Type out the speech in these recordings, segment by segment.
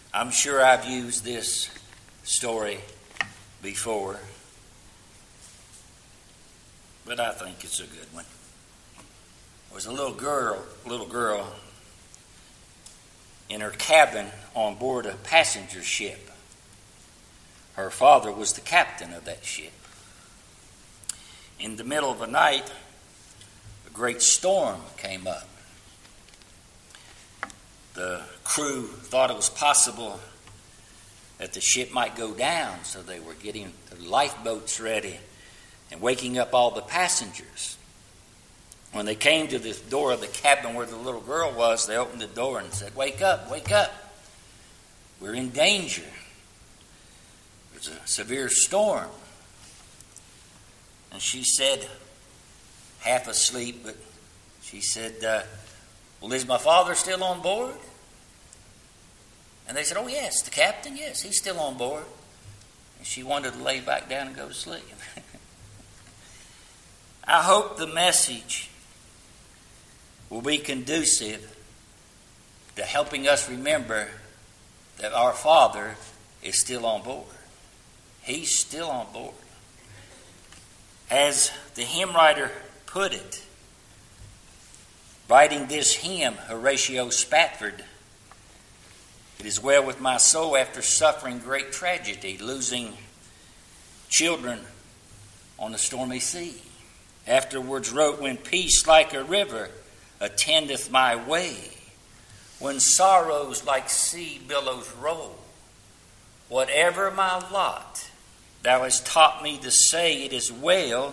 I'm sure I've used this story before, but I think it's a good one. There was a little girl in her cabin on board a passenger ship. Her father was the captain of that ship. In the middle of the night, a great storm came up. The crew thought it was possible that the ship might go down, so they were getting the lifeboats ready and waking up all the passengers. When they came to the door of the cabin where the little girl was, they opened the door and said, "Wake up, wake up. We're in danger. There's a severe storm." And she said, half asleep, but she said, "Well, is my father still on board?" And they said, "Oh, yes, the captain, yes, he's still on board." And she wanted to lay back down and go to sleep. I hope the message will be conducive to helping us remember that our Father is still on board. He's still on board. As the hymn writer put it, writing this hymn, Horatio Spafford, "It is well with my soul after suffering great tragedy, losing children on a stormy sea. Afterwards wrote, when peace like a river attendeth my way, when sorrows like sea billows roll, whatever my lot, thou hast taught me to say, it is well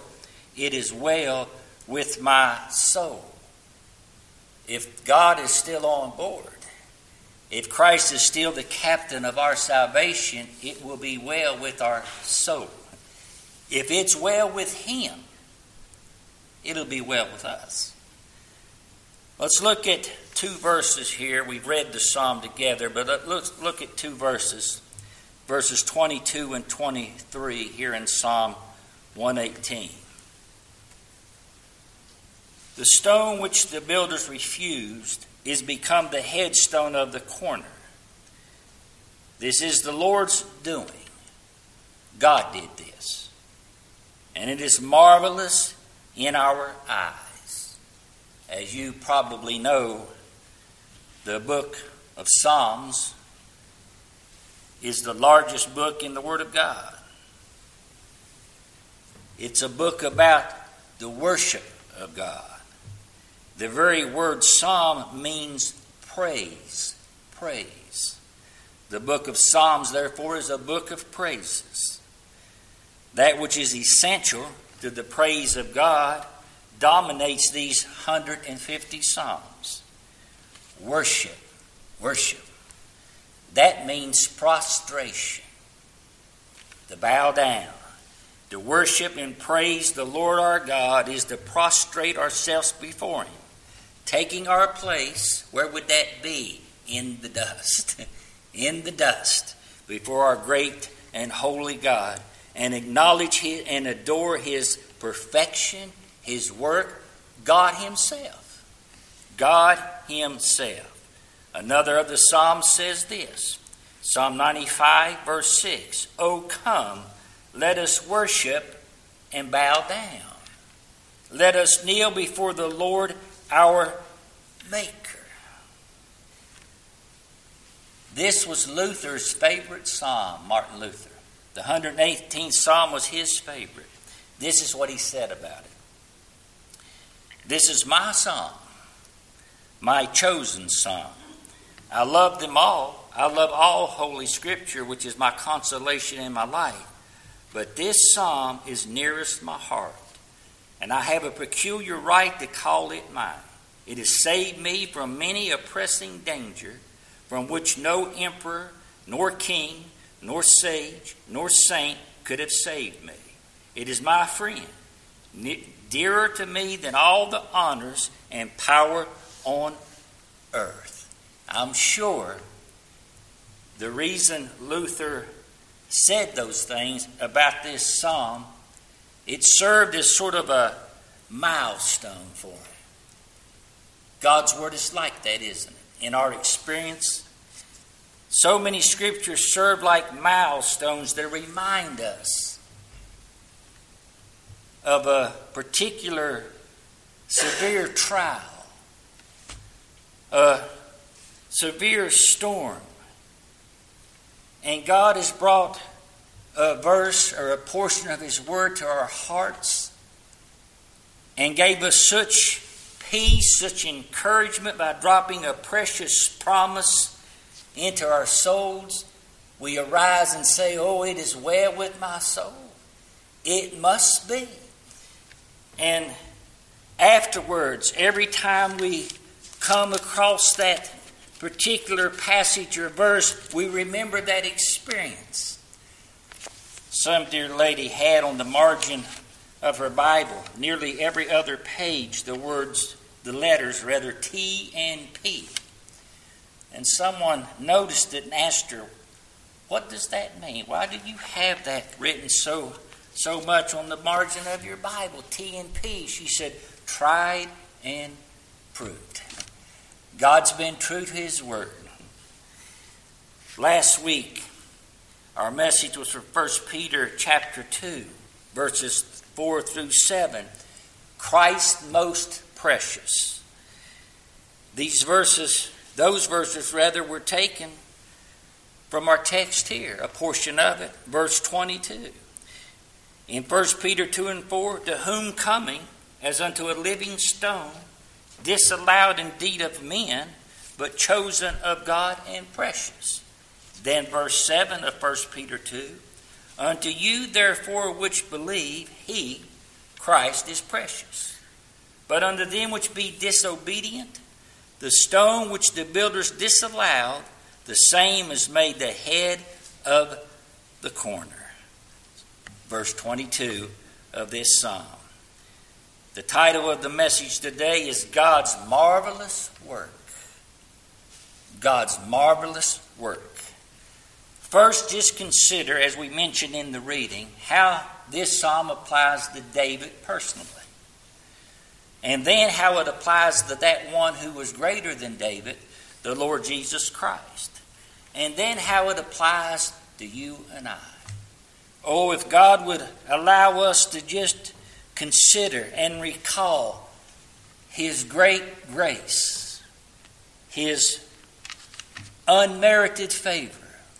with my soul." If God is still on board, if Christ is still the captain of our salvation, it will be well with our soul. If it's well with Him, it'll be well with us. Let's look at two verses here. We've read the psalm together, but let's look at two verses. Verses 22 and 23 here in Psalm 118. "The stone which the builders refused is become the headstone of the corner. This is the Lord's doing. God did this, and it is marvelous in our eyes." As you probably know, the book of Psalms is the largest book in the Word of God. It's a book about the worship of God. The very word psalm means praise, praise. The book of Psalms, therefore, is a book of praises. That which is essential to the praise of God dominates these 150 psalms. Worship, worship. That means prostration, to bow down. To worship and praise the Lord our God is to prostrate ourselves before Him, taking our place. Where would that be? In the dust. In the dust, before our great and holy God, and acknowledge and adore His perfection, His work, God Himself. God Himself. Another of the Psalms says this, Psalm 95, verse 6, "O come, let us worship and bow down. Let us kneel before the Lord our Maker." This was Luther's favorite psalm, Martin Luther. The 118th Psalm was his favorite. This is what he said about it. "This is my psalm, my chosen psalm. I love them all. I love all Holy Scripture, which is my consolation in my life. But this psalm is nearest my heart, and I have a peculiar right to call it mine. It has saved me from many a pressing danger, from which no emperor, nor king, nor sage, nor saint could have saved me. It is my friend, dearer to me than all the honors and power on earth." I'm sure the reason Luther said those things about this psalm, it served as sort of a milestone for him. God's Word is like that, isn't it? In our experience, So many scriptures serve like milestones that remind us of a particular severe trial, a severe storm. And God has brought a verse or a portion of His Word to our hearts and gave us such peace, such encouragement by dropping a precious promise into our souls. We arise and say, "Oh, it is well with my soul. It must be." And afterwards, every time we come across that particular passage or verse, we remember that experience. Some dear lady had on the margin of her Bible, nearly every other page, the letters T and P. And someone noticed it and asked her, "What does that mean? Why do you have that written so much on the margin of your Bible, T and P?" She said, "Tried and proved." God's been true to His Word. Last week, our message was from 1 Peter chapter 2, verses 4 through 7. Christ most precious. Those verses were taken from our text here, a portion of it, verse 22. In 1 Peter 2 and 4, "To whom coming as unto a living stone, disallowed indeed of men, but chosen of God and precious." Then verse 7 of 1 Peter 2, "Unto you therefore which believe, He, Christ, is precious. But unto them which be disobedient, the stone which the builders disallowed, the same is made the head of the corner." Verse 22 of this psalm. The title of the message today is God's Marvelous Work. God's marvelous work. First, just consider, as we mentioned in the reading, how this psalm applies to David personally. And then how it applies to that one who was greater than David, the Lord Jesus Christ. And then how it applies to you and I. Oh, if God would allow us to just consider and recall His great grace, His unmerited favor,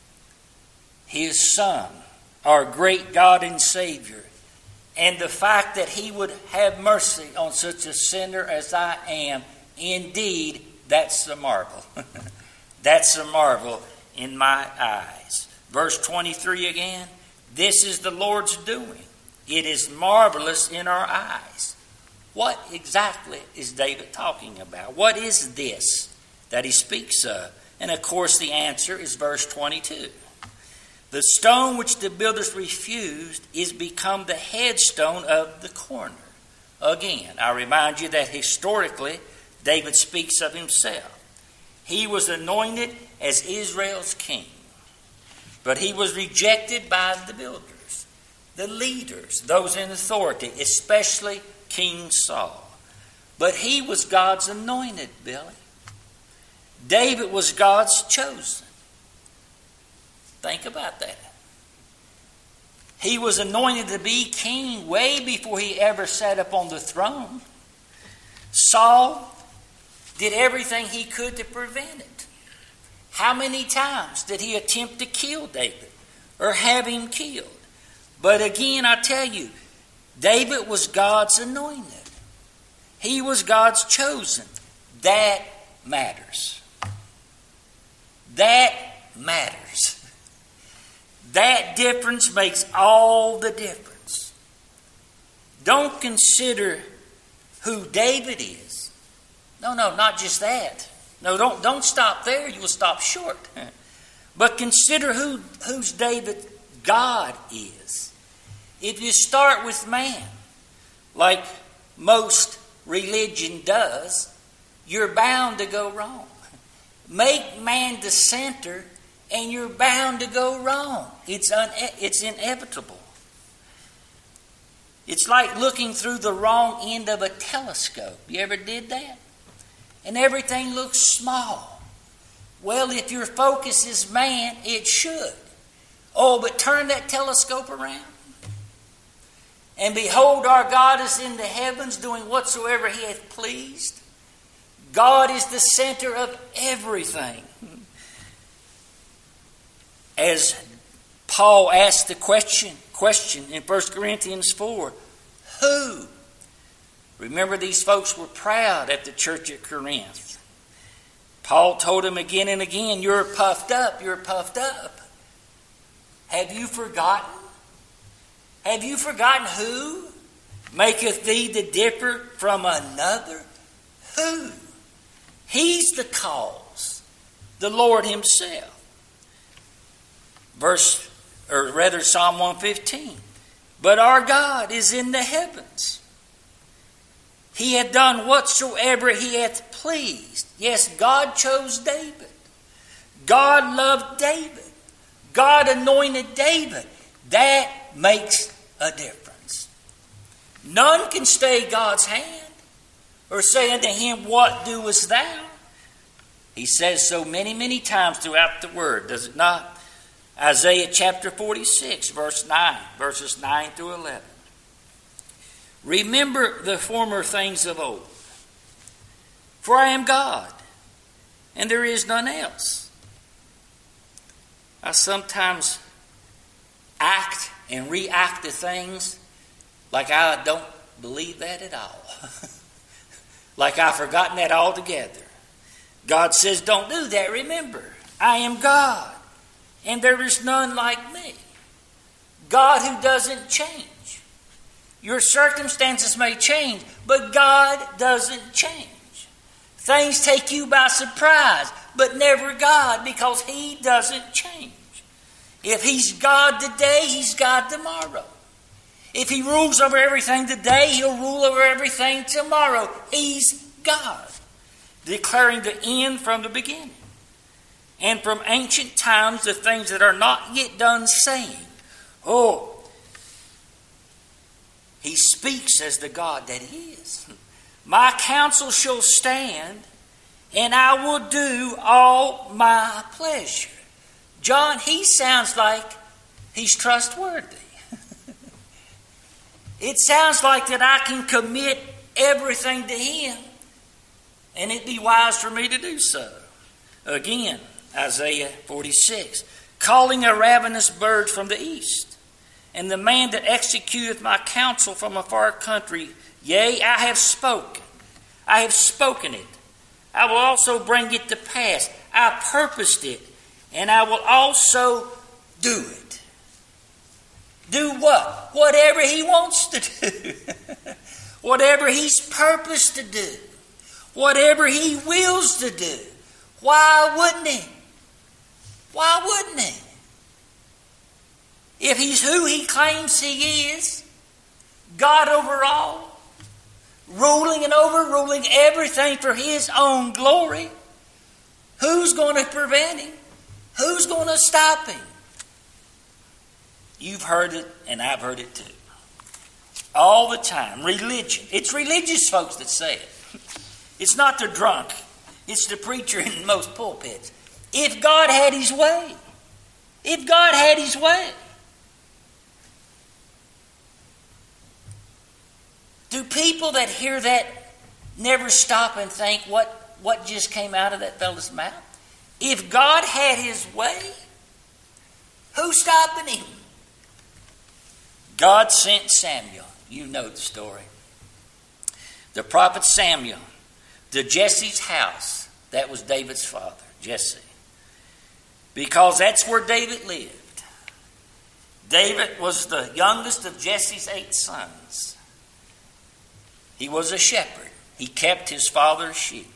His Son, our great God and Savior, and the fact that He would have mercy on such a sinner as I am, indeed, that's a marvel. That's a marvel in my eyes. Verse 23 again, "This is the Lord's doing. It is marvelous in our eyes." What exactly is David talking about? What is this that he speaks of? And of course the answer is verse 22. "The stone which the builders refused is become the headstone of the corner." Again, I remind you that historically David speaks of himself. He was anointed as Israel's king, but he was rejected by the builders, the leaders, those in authority, especially King Saul. But he was God's anointed, Billy. David was God's chosen. Think about that. He was anointed to be king way before he ever sat up on the throne. Saul did everything he could to prevent it. How many times did he attempt to kill David or have him killed? But again, I tell you, David was God's anointed. He was God's chosen. That matters. That matters. That difference makes all the difference. Don't consider who David is. No, not just that. No, don't stop there. You will stop short. But consider who's David God is. If you start with man, like most religion does, you're bound to go wrong. Make man the center, and you're bound to go wrong. It's inevitable. It's like looking through the wrong end of a telescope. You ever did that? And everything looks small. Well, if your focus is man, it should. Oh, but turn that telescope around. And behold, our God is in the heavens doing whatsoever he hath pleased. God is the center of everything. As Paul asked the question in 1 Corinthians 4, who? Remember, these folks were proud at the church at Corinth. Paul told them again and again, you're puffed up, you're puffed up. Have you forgotten? Have you forgotten who maketh thee to differ from another? Who? He's the cause, the Lord himself. Psalm 115. But our God is in the heavens. He hath done whatsoever he hath pleased. Yes, God chose David. God loved David. God anointed David. That makes a difference. None can stay God's hand or say unto him, what doest thou? He says so many, many times throughout the word, does it not? Isaiah chapter 46, verses 9 through 11. Remember the former things of old. For I am God, and there is none else. I sometimes act and react to things like I don't believe that at all. Like I've forgotten that altogether. God says, don't do that. Remember, I am God, and there is none like me. God who doesn't change. Your circumstances may change, but God doesn't change. Things take you by surprise, but never God, because he doesn't change. If he's God today, he's God tomorrow. If he rules over everything today, he'll rule over everything tomorrow. He's God, declaring the end from the beginning. And from ancient times, the things that are not yet done, saying, oh, he speaks as the God that he is. My counsel shall stand, and I will do all my pleasure. John, he sounds like he's trustworthy. It sounds like that I can commit everything to him, and it'd be wise for me to do so. Again, Isaiah 46, calling a ravenous bird from the east, and the man that executeth my counsel from a far country, yea, I have spoken it. I will also bring it to pass. I purposed it, and I will also do it. Do what? Whatever he wants to do. Whatever he's purposed to do. Whatever he wills to do. Why wouldn't he? Why wouldn't he? If he's who he claims he is, God over all, ruling and overruling everything for his own glory, who's going to prevent him? Who's going to stop him? You've heard it, and I've heard it too. All the time. Religion. It's religious folks that say it. It's not the drunk. It's the preacher in most pulpits. If God had his way. If God had his way. Do people that hear that never stop and think what just came out of that fellow's mouth? If God had his way, who's stopping him? God sent Samuel. You know the story. The prophet Samuel to Jesse's house. That was David's father, Jesse. Because that's where David lived. David was the youngest of Jesse's 8 sons. He was a shepherd. He kept his father's sheep.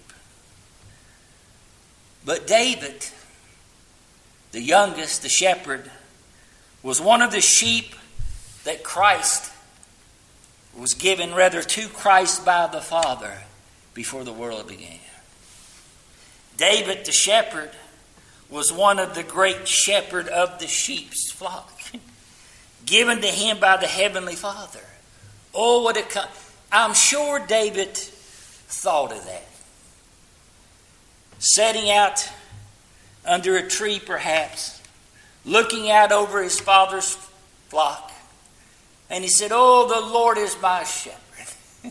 But David, the youngest, the shepherd, was one of the sheep that Christ was given, rather, to Christ by the Father before the world began. David, the shepherd, was one of the great shepherd of the sheep's flock, given to him by the Heavenly Father. Oh, what a... I'm sure David thought of that. Setting out under a tree perhaps, looking out over his father's flock. And he said, "Oh, the Lord is my shepherd."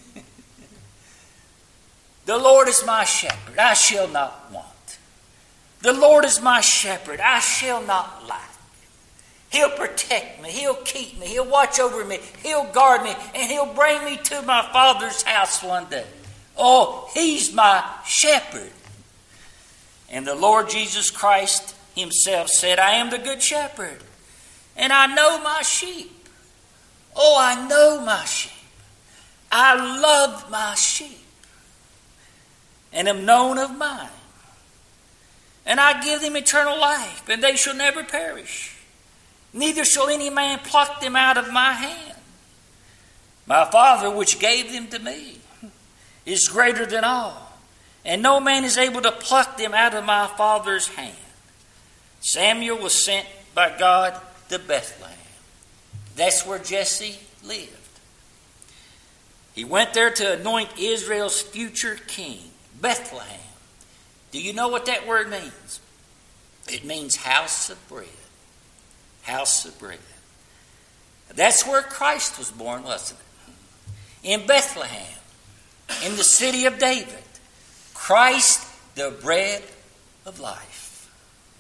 The Lord is my shepherd, I shall not want. The Lord is my shepherd, I shall not lack. He'll protect me, He'll keep me, He'll watch over me, He'll guard me, and He'll bring me to my Father's house one day. Oh, He's my shepherd. And the Lord Jesus Christ Himself said, "I am the good shepherd, and I know my sheep." Oh, I know my sheep. I love my sheep, and am known of mine. And I give them eternal life, and they shall never perish. Neither shall any man pluck them out of my hand. My Father, which gave them to me, is greater than all, and no man is able to pluck them out of my Father's hand. Samuel was sent by God to Bethlehem. That's where Jesse lived. He went there to anoint Israel's future king, Bethlehem. Do you know what that word means? It means house of bread. House of bread. That's where Christ was born, wasn't it? In Bethlehem, in the city of David. Christ, the bread of life.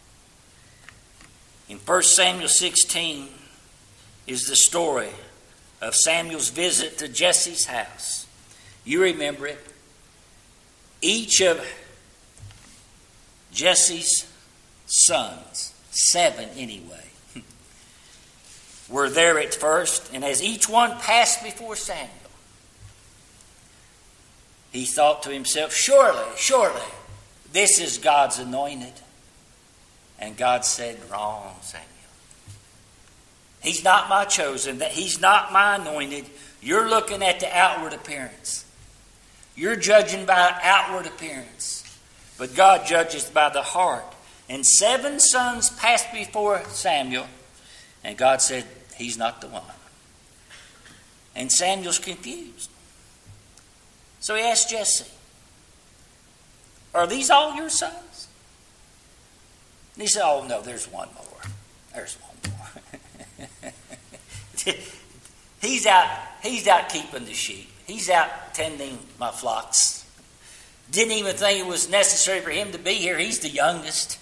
In 1 Samuel 16 is the story of Samuel's visit to Jesse's house. You remember it. Each of Jesse's sons, 7 anyway, were there at first, and as each one passed before Samuel, he thought to himself, surely, this is God's anointed. And God said, "Wrong, Samuel. He's not my chosen. He's not my anointed. You're looking at the outward appearance. You're judging by outward appearance. But God judges by the heart." And 7 sons passed before Samuel, and God said, "He's not the one." And Samuel's confused. So he asked Jesse, "Are these all your sons?" And he said, "Oh no, there's one more. There's one more." He's out keeping the sheep. He's out tending my flocks. Didn't even think it was necessary for him to be here. He's the youngest.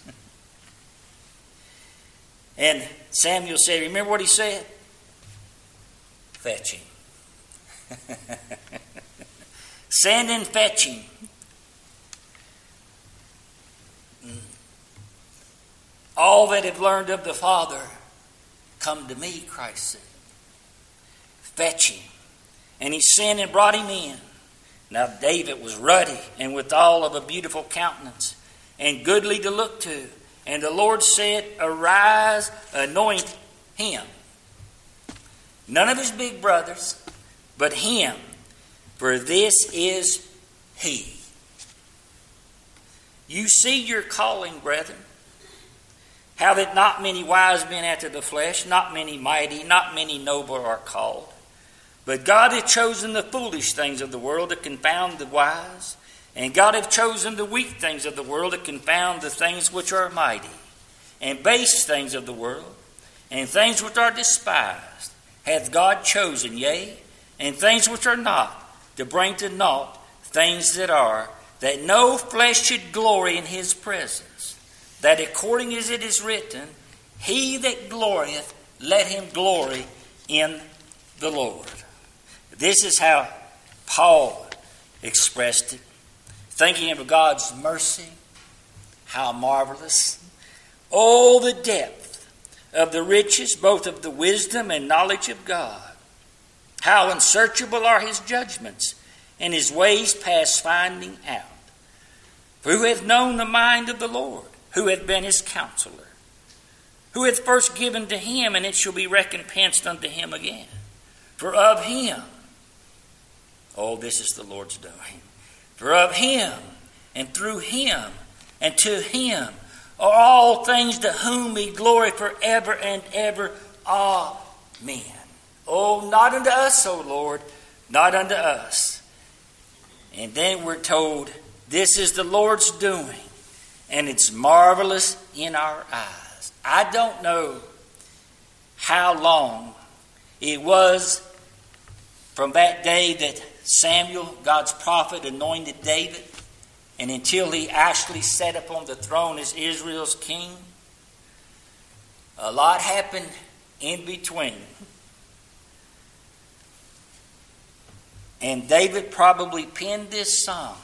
And Samuel said, remember what he said? "Fetch him." Send and fetch him. All that have learned of the Father, come to me, Christ said. Fetch him. And he sent and brought him in. Now David was ruddy and withal of a beautiful countenance, and goodly to look to. And the Lord said, "Arise, anoint him." None of his big brothers, but him, for this is he. You see your calling, brethren. How that not many wise men after the flesh, not many mighty, not many noble are called. But God hath chosen the foolish things of the world to confound the wise. And God hath chosen the weak things of the world to confound the things which are mighty. And base things of the world, and things which are despised, hath God chosen, yea, and things which are not, to bring to naught things that are, that no flesh should glory in his presence. That according as it is written, he that glorieth, let him glory in the Lord. This is how Paul expressed it, thinking of God's mercy. How marvelous. Oh, the depth of the riches, both of the wisdom and knowledge of God. How unsearchable are his judgments, and his ways past finding out. For who hath known the mind of the Lord? Who hath been his counselor? Who hath first given to him, and it shall be recompensed unto him again? For of him, oh, this is the Lord's doing. For of him, and through him, and to him, are all things, to whom be glory forever and ever. Amen. Oh, not unto us, O Lord, not unto us. And then we're told, this is the Lord's doing, and it's marvelous in our eyes. I don't know how long it was from that day that Samuel, God's prophet, anointed David, and until he actually sat upon the throne as Israel's king. A lot happened in between. And David probably penned this song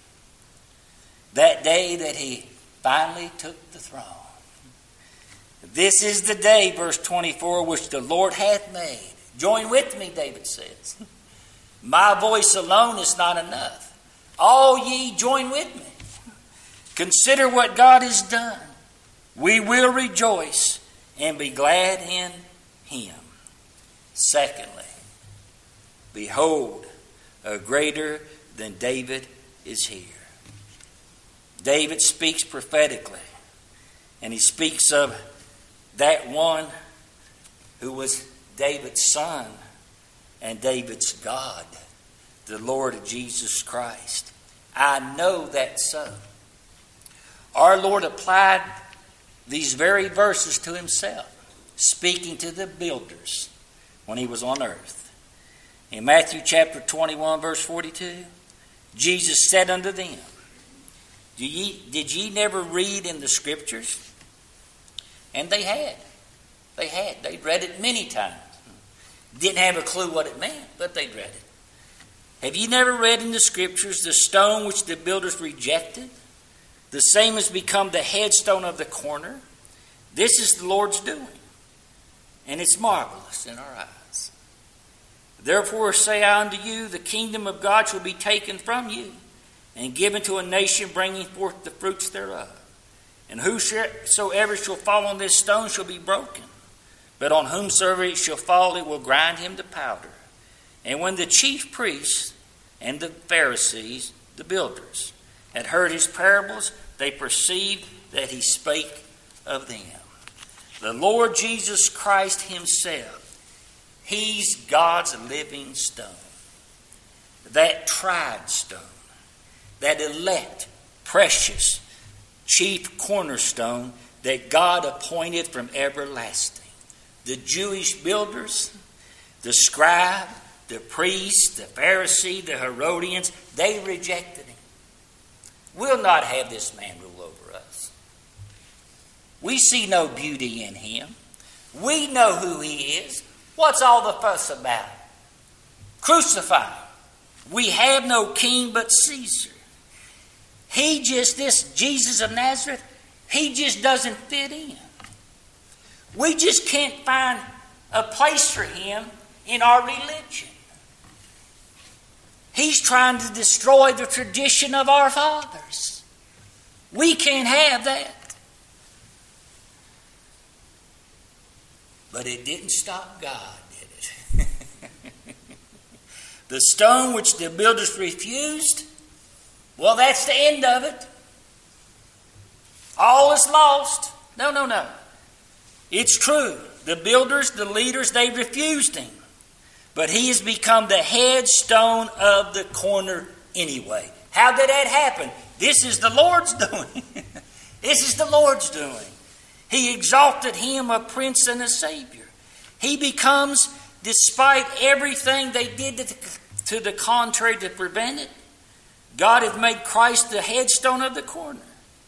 that day that he finally took the throne. This is the day, verse 24, which the Lord hath made. Join with me, David says. My voice alone is not enough. All ye join with me. Consider what God has done. We will rejoice and be glad in him. Secondly, behold, a greater than David is here. David speaks prophetically, and he speaks of that one who was David's son and David's God, the Lord Jesus Christ. I know that's so. Our Lord applied these very verses to himself, speaking to the builders when he was on earth. In Matthew chapter 21, verse 42, Jesus said unto them, Did ye never read in the Scriptures? And they had. They'd read it many times. Didn't have a clue what it meant, but they'd read it. Have ye never read in the Scriptures, the stone which the builders rejected? The same has become the headstone of the corner. This is the Lord's doing, and it's marvelous in our eyes. Therefore say I unto you, the kingdom of God shall be taken from you, and given to a nation bringing forth the fruits thereof. And whosoever shall fall on this stone shall be broken, but on whomsoever it shall fall, it will grind him to powder. And when the chief priests and the Pharisees, the builders, had heard his parables, they perceived that he spake of them. The Lord Jesus Christ himself, he's God's living stone. That tried stone, that elect, precious, chief cornerstone that God appointed from everlasting. The Jewish builders, the scribe, the priest, the Pharisee, the Herodians, they rejected him. We'll not have this man rule over us. We see no beauty in him. We know who he is. What's all the fuss about? Crucify him. We have no king but Caesar. This Jesus of Nazareth, he just doesn't fit in. We just can't find a place for him in our religion. He's trying to destroy the tradition of our fathers. We can't have that. But it didn't stop God, did it? The stone which the builders refused, well, that's the end of it. All is lost. No. It's true. The builders, the leaders, they refused him. But he has become the headstone of the corner anyway. How did that happen? This is the Lord's doing. This is the Lord's doing. He exalted him a prince and a savior. He becomes, despite everything they did to the contrary to prevent it, God hath made Christ the headstone of the corner.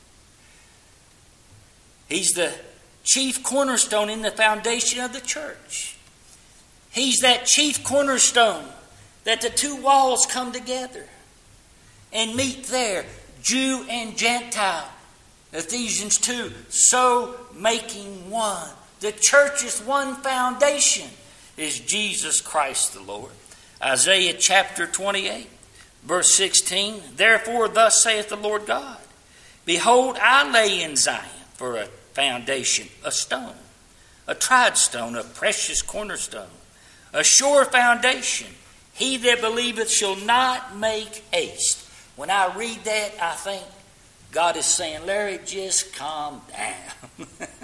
He's the chief cornerstone in the foundation of the church. He's that chief cornerstone that the two walls come together and meet there, Jew and Gentile. Ephesians 2, so making one. The church's one foundation is Jesus Christ the Lord. Isaiah chapter 28, verse 16, therefore thus saith the Lord God, behold, I lay in Zion for a foundation, a stone, a tried stone, a precious cornerstone, a sure foundation. He that believeth shall not make haste. When I read that, I think God is saying, Larry, just calm down.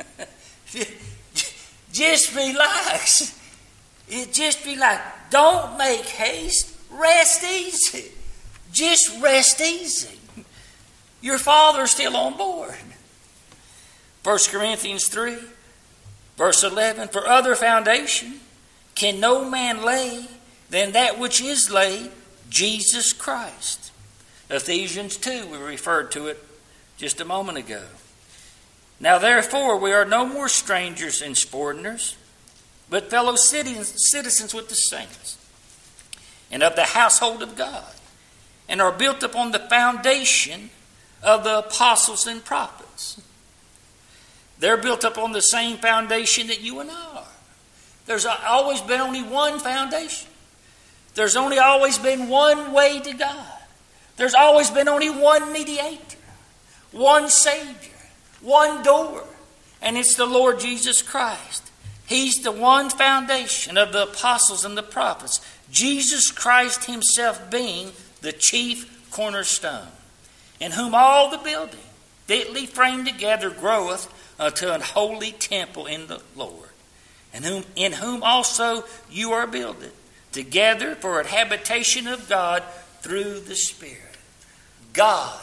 Just relax. Just relax. Don't make haste. Rest easy. Just rest easy. Your Father's still on board. 1 Corinthians 3, verse 11, for other foundation can no man lay than that which is laid, Jesus Christ. Ephesians 2, we referred to it just a moment ago. Now therefore we are no more strangers and foreigners, but fellow citizens with the saints, and of the household of God, and are built upon the foundation of the apostles and prophets. They're built upon the same foundation that you and I are. There's always been only one foundation. There's only always been one way to God. There's always been only one mediator, one Savior, one door, and it's the Lord Jesus Christ. He's the one foundation of the apostles and the prophets, Jesus Christ himself being the chief cornerstone, in whom all the building, fitly framed together, groweth unto an holy temple in the Lord, and in whom also you are builded together for a habitation of God through the Spirit. God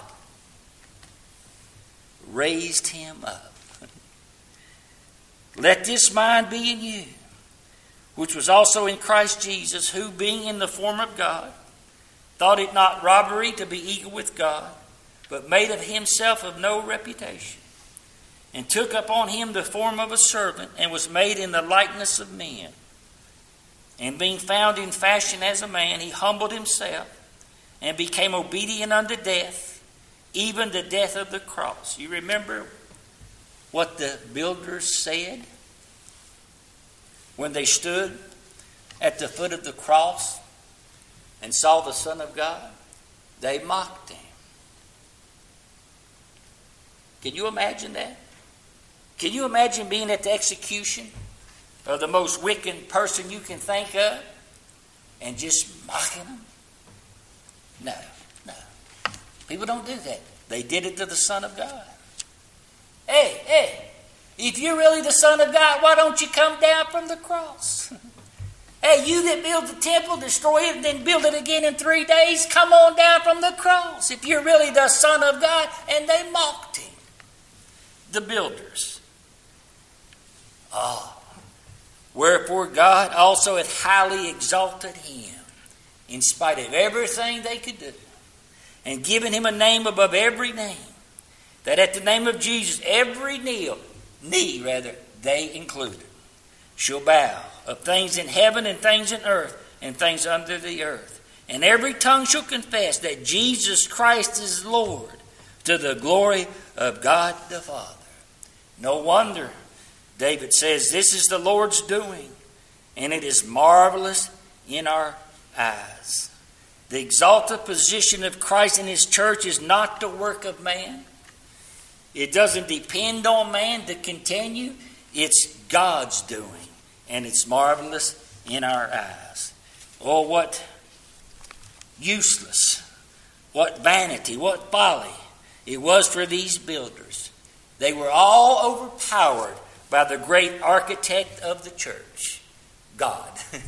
raised him up. Let this mind be in you, which was also in Christ Jesus, who being in the form of God, thought it not robbery to be equal with God, but made of himself of no reputation, and took upon him the form of a servant, and was made in the likeness of men. And being found in fashion as a man, he humbled himself, and became obedient unto death, even the death of the cross. You remember what the builders said when they stood at the foot of the cross and saw the Son of God? They mocked him. Can you imagine that? Can you imagine being at the execution of the most wicked person you can think of and just mocking him? No. People don't do that. They did it to the Son of God. Hey, if you're really the Son of God, why don't you come down from the cross? Hey, you that build the temple, destroy it, and then build it again in 3 days, come on down from the cross if you're really the Son of God. And they mocked him, the builders. Wherefore God also hath highly exalted him, in spite of everything they could do, and given him a name above every name, that at the name of Jesus every knee, they included, shall bow, of things in heaven and things in earth and things under the earth. And every tongue shall confess that Jesus Christ is Lord, to the glory of God the Father. No wonder David says, this is the Lord's doing, and it is marvelous in our eyes. The exalted position of Christ in his church is not the work of man. It doesn't depend on man to continue. It's God's doing, and it's marvelous in our eyes. Oh, what useless, what vanity, what folly it was for these builders. They were all overpowered by the great architect of the church, God.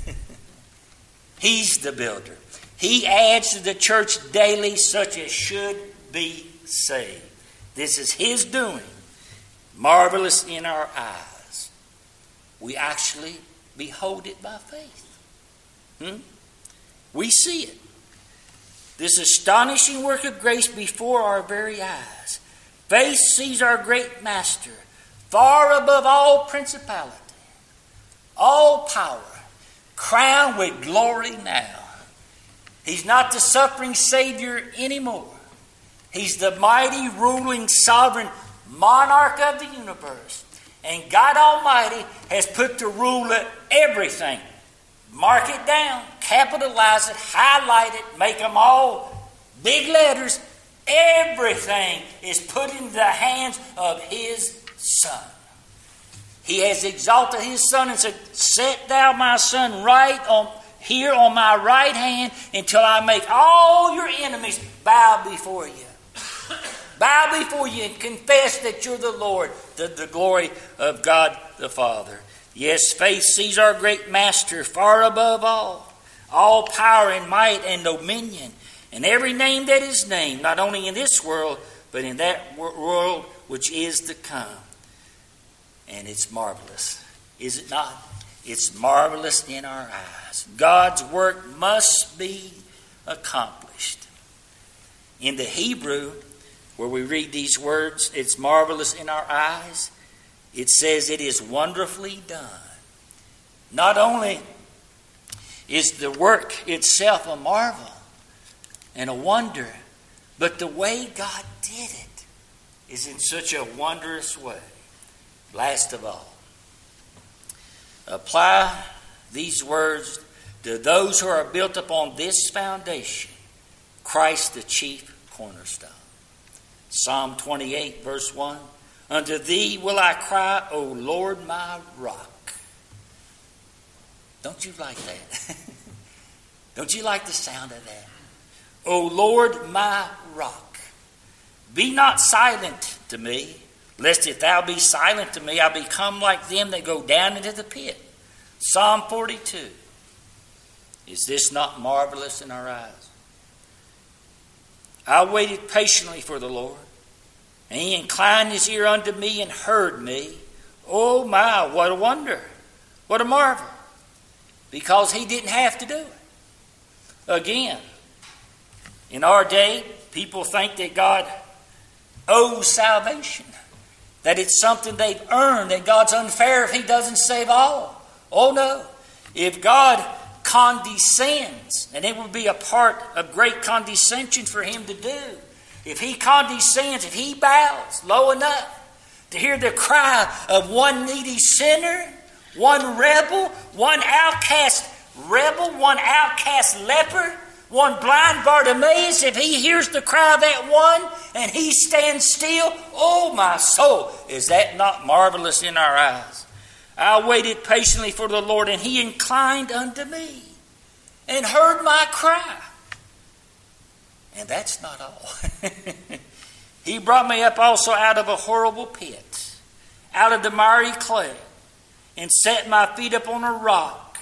He's the builder. He adds to the church daily such as should be saved. This is his doing, marvelous in our eyes. We actually behold it by faith. We see it. This astonishing work of grace before our very eyes. Faith sees our great Master, far above all principality, all power, crowned with glory now. He's not the suffering Savior anymore. He's the mighty, ruling, sovereign monarch of the universe. And God Almighty has put to rule everything. Mark it down, capitalize it, highlight it, make them all big letters. Everything is put into the hands of his Son. He has exalted his Son and said, set thou my Son here on my right hand until I make all your enemies bow before you. Bow before you and confess that you're the Lord, the glory of God the Father. Yes, faith sees our great Master far above all power and might and dominion, and every name that is named, not only in this world, but in that world which is to come. And it's marvelous. Is it not? It's marvelous in our eyes. God's work must be accomplished. In the Hebrew, where we read these words, it's marvelous in our eyes, it says it is wonderfully done. Not only is the work itself a marvel and a wonder, but the way God did it is in such a wondrous way. Last of all, apply these words to those who are built upon this foundation, Christ the chief cornerstone. Psalm 28, verse 1, unto thee will I cry, O Lord my rock. Don't you like that? Don't you like the sound of that? O Lord my rock, be not silent to me, lest if thou be silent to me, I become like them that go down into the pit. Psalm 42. Is this not marvelous in our eyes? I waited patiently for the Lord, and he inclined his ear unto me and heard me. Oh my, what a wonder, what a marvel, because he didn't have to do it. Again, in our day, people think that God owes salvation, that it's something they've earned, that God's unfair if he doesn't save all. Oh no. If God condescends, and it would be a part of great condescension for him to do, if he condescends, if he bows low enough to hear the cry of one needy sinner, one rebel, one outcast rebel, one outcast leper, one blind Bartimaeus, if he hears the cry of that one and he stands still, oh my soul, is that not marvelous in our eyes? I waited patiently for the Lord, and he inclined unto me and heard my cry. And that's not all. He brought me up also out of a horrible pit, out of the miry clay, and set my feet upon a rock,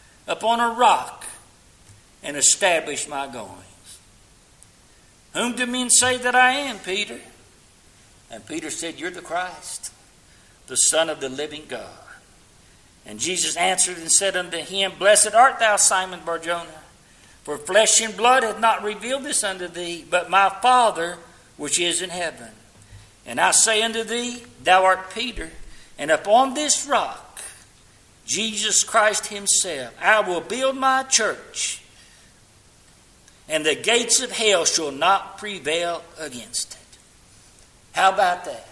and established my goings. Whom do men say that I am, Peter? And Peter said, you're the Christ, the Son of the living God. And Jesus answered and said unto him, blessed art thou, Simon Bar-Jonah, for flesh and blood hath not revealed this unto thee, but my Father which is in heaven. And I say unto thee, thou art Peter, and upon this rock, Jesus Christ himself, I will build my church, and the gates of hell shall not prevail against it. How about that?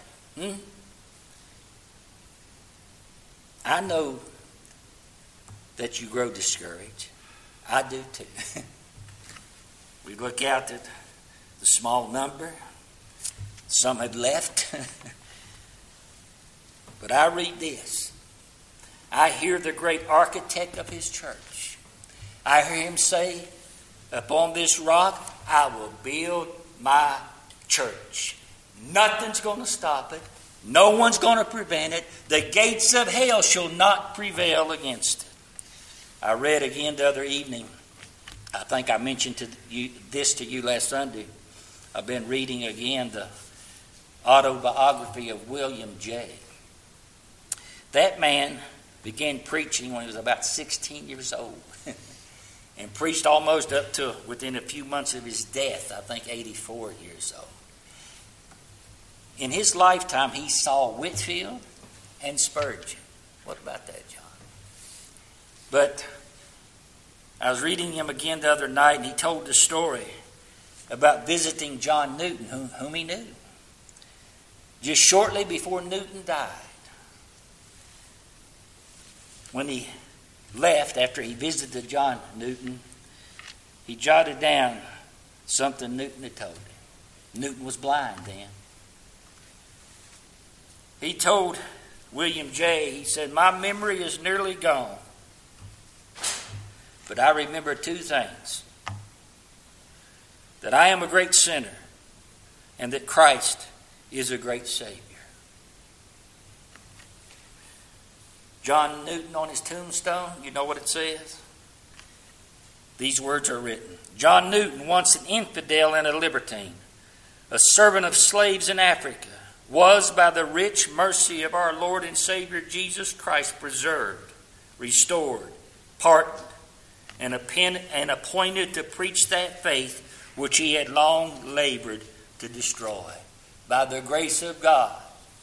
I know that you grow discouraged. I do too. We look out at the small number. Some had left. But I read this. I hear the great architect of his church. I hear him say, upon this rock I will build my church. Nothing's going to stop it. No one's going to prevent it. The gates of hell shall not prevail against it. I read again the other evening. I think I mentioned this to you last Sunday. I've been reading again the autobiography of William J. That man began preaching when he was about 16 years old and preached almost up to within a few months of his death, I think 84 years old. In his lifetime, he saw Whitefield and Spurgeon. What about that, John? But I was reading him again the other night, and he told the story about visiting John Newton, whom he knew. Just shortly before Newton died, when he left after he visited John Newton, he jotted down something Newton had told him. Newton was blind then. He told William J., he said, my memory is nearly gone, but I remember two things. That I am a great sinner, and that Christ is a great Savior. John Newton on his tombstone, you know what it says? These words are written. John Newton, once an infidel and a libertine, a servant of slaves in Africa, was by the rich mercy of our Lord and Savior Jesus Christ preserved, restored, pardoned, and appointed to preach that faith which he had long labored to destroy. By the grace of God,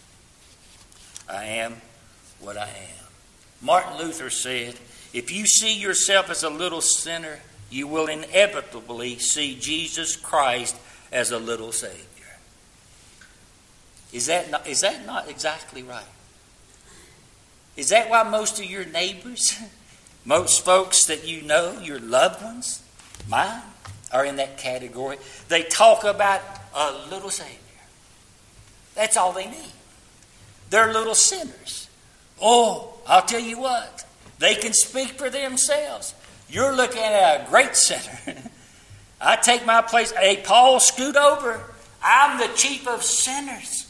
I am what I am. Martin Luther said, if you see yourself as a little sinner, you will inevitably see Jesus Christ as a little Savior. Is that not exactly right? Is that why most of your neighbors, most folks that you know, your loved ones, mine, are in that category? They talk about a little Savior. That's all they need. They're little sinners. Oh, I'll tell you what, they can speak for themselves. You're looking at a great sinner. I take my place. Hey, Paul, scoot over. I'm the chief of sinners.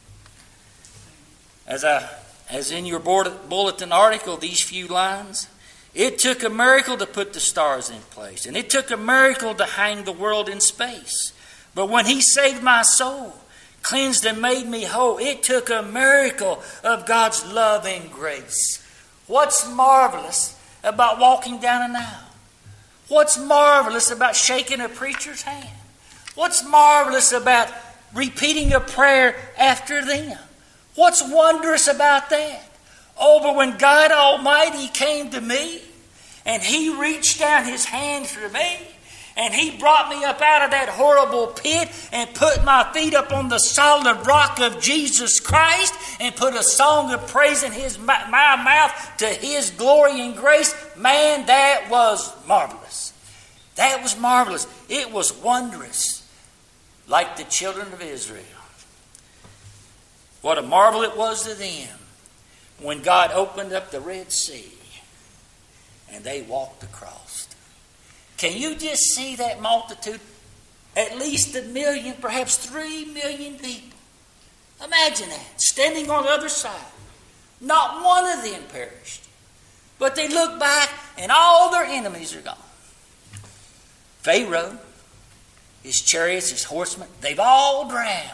As in your bulletin article, these few lines, it took a miracle to put the stars in place, and it took a miracle to hang the world in space. But when he saved my soul, cleansed and made me whole, it took a miracle of God's love and grace. What's marvelous about walking down an aisle? What's marvelous about shaking a preacher's hand? What's marvelous about repeating a prayer after them? What's wondrous about that? Oh, but when God Almighty came to me and he reached down his hand for me and he brought me up out of that horrible pit and put my feet up on the solid rock of Jesus Christ and put a song of praise in my mouth to his glory and grace, man, that was marvelous. That was marvelous. It was wondrous, like the children of Israel. What a marvel it was to them when God opened up the Red Sea and they walked across. Can you just see that multitude? At least 1 million, perhaps 3 million people. Imagine that, standing on the other side. Not one of them perished. But they look back and all their enemies are gone. Pharaoh, his chariots, his horsemen, they've all drowned.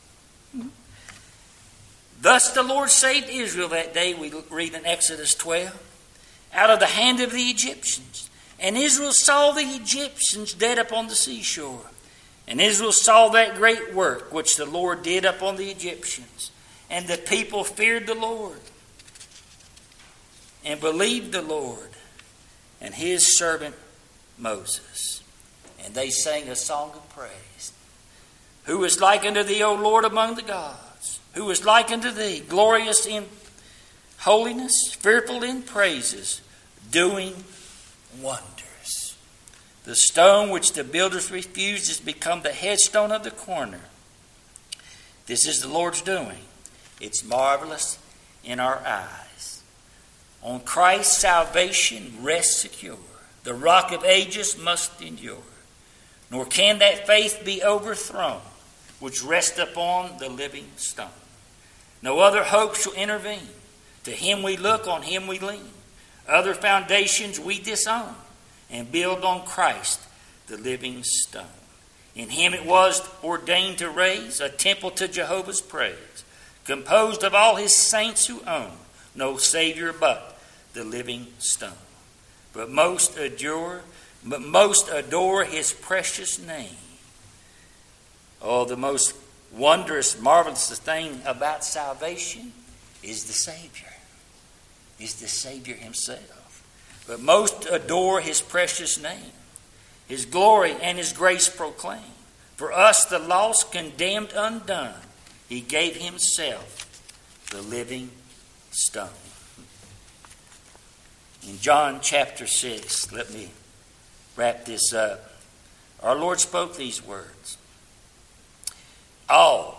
Thus the Lord saved Israel that day, we read in Exodus 12, out of the hand of the Egyptians. And Israel saw the Egyptians dead upon the seashore. And Israel saw that great work which the Lord did upon the Egyptians. And the people feared the Lord and believed the Lord and his servant Moses. And they sang a song of praise. Who is like unto thee, O Lord, among the gods? Who is like unto thee, glorious in holiness, fearful in praises, doing wonders. The stone which the builders refused has become the headstone of the corner. This is the Lord's doing. It's marvelous in our eyes. On Christ's salvation rests secure. The rock of ages must endure. Nor can that faith be overthrown, which rests upon the living stone. No other hope shall intervene. To him we look, on him we lean. Other foundations we disown and build on Christ, the living stone. In him it was ordained to raise a temple to Jehovah's praise, composed of all his saints who own no Savior but the living stone. But most adore his precious name. Oh, the most wondrous, marvelous thing about salvation is the Savior. Is the Savior himself. But most adore his precious name. His glory and his grace proclaim. For us the lost, condemned, undone, he gave himself the living stone. In John chapter 6, let me wrap this up. Our Lord spoke these words. All.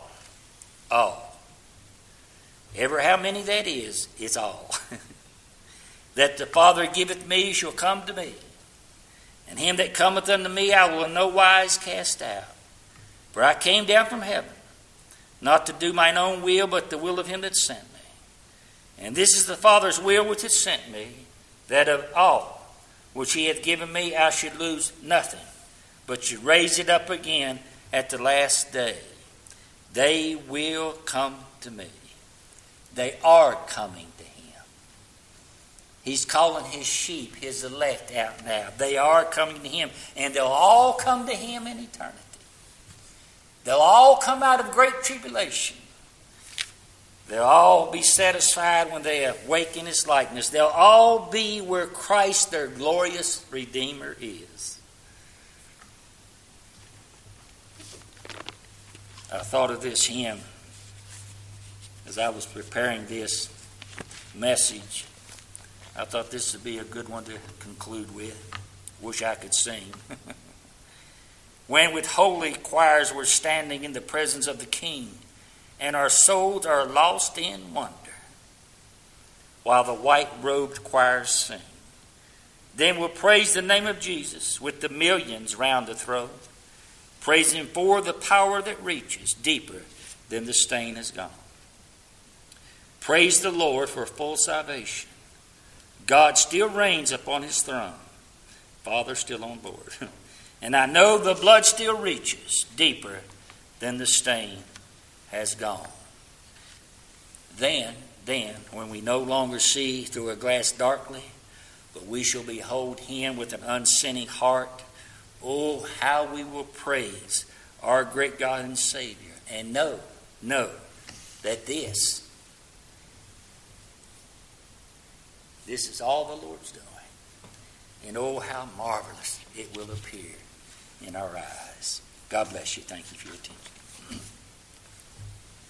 Ever how many that is, it's all. That the Father giveth me shall come to me. And him that cometh unto me I will in no wise cast out. For I came down from heaven, not to do mine own will, but the will of him that sent me. And this is the Father's will which hath sent me, that of all which he hath given me I should lose nothing, but should raise it up again at the last day. They will come to me. They are coming to him. He's calling his sheep, his elect, out now. They are coming to him, and they'll all come to him in eternity. They'll all come out of great tribulation. They'll all be satisfied when they awake in his likeness. They'll all be where Christ, their glorious Redeemer, is. I thought of this hymn as I was preparing this message. I thought this would be a good one to conclude with. Wish I could sing. When with holy choirs we're standing in the presence of the King, and our souls are lost in wonder, while the white-robed choirs sing, then we'll praise the name of Jesus with the millions round the throne, praise him for the power that reaches deeper than the stain has gone. Praise the Lord for full salvation. God still reigns upon his throne. Father's still on board. And I know the blood still reaches deeper than the stain has gone. Then, when we no longer see through a glass darkly, but we shall behold him with an unsinning heart, oh, how we will praise our great God and Savior. And know that this is all the Lord's doing. And oh, how marvelous it will appear in our eyes. God bless you. Thank you for your attention.